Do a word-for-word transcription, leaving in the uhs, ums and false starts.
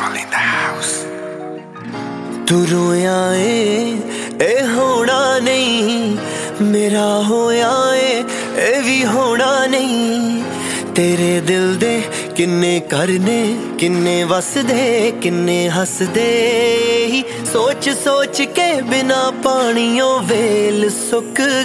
in the house. तू रोया ए ए होना नहीं, मेरा होया ए ए भी होना नहीं। तेरे दिल दे किन्ने करने किन्ने वसदे किन्ने हसदे, सोच सोच के बिना पानियों वेल सुक